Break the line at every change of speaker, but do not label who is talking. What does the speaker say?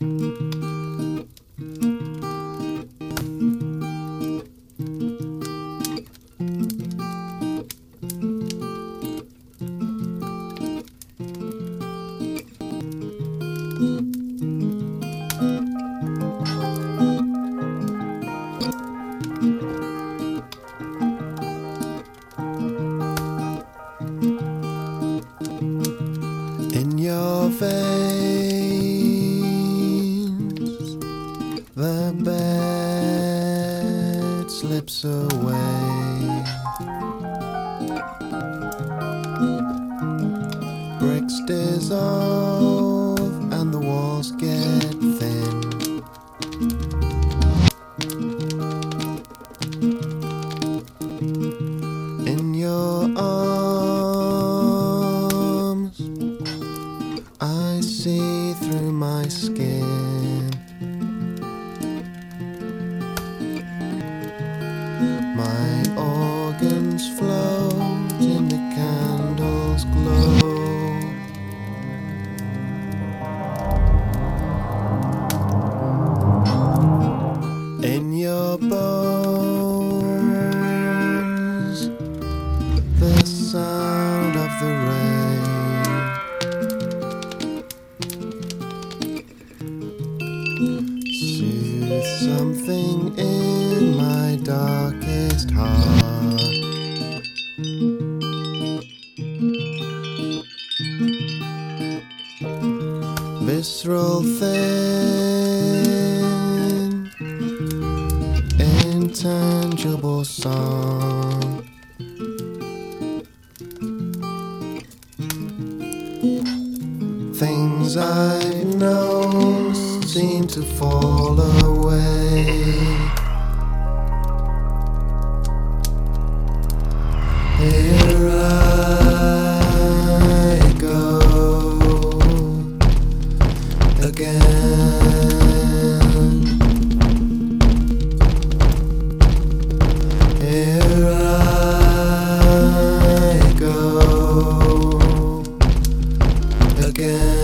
In your veins, the bed slips away. Bricks dissolve and the walls get thin. In your arms, I see through my skin. My organs float in the candle's glow. In your bones, the sound of the rain soothes something in my darkest heart. Visceral thin, intangible song. Things I've known seem to fall away. Here I go again. Here I go again.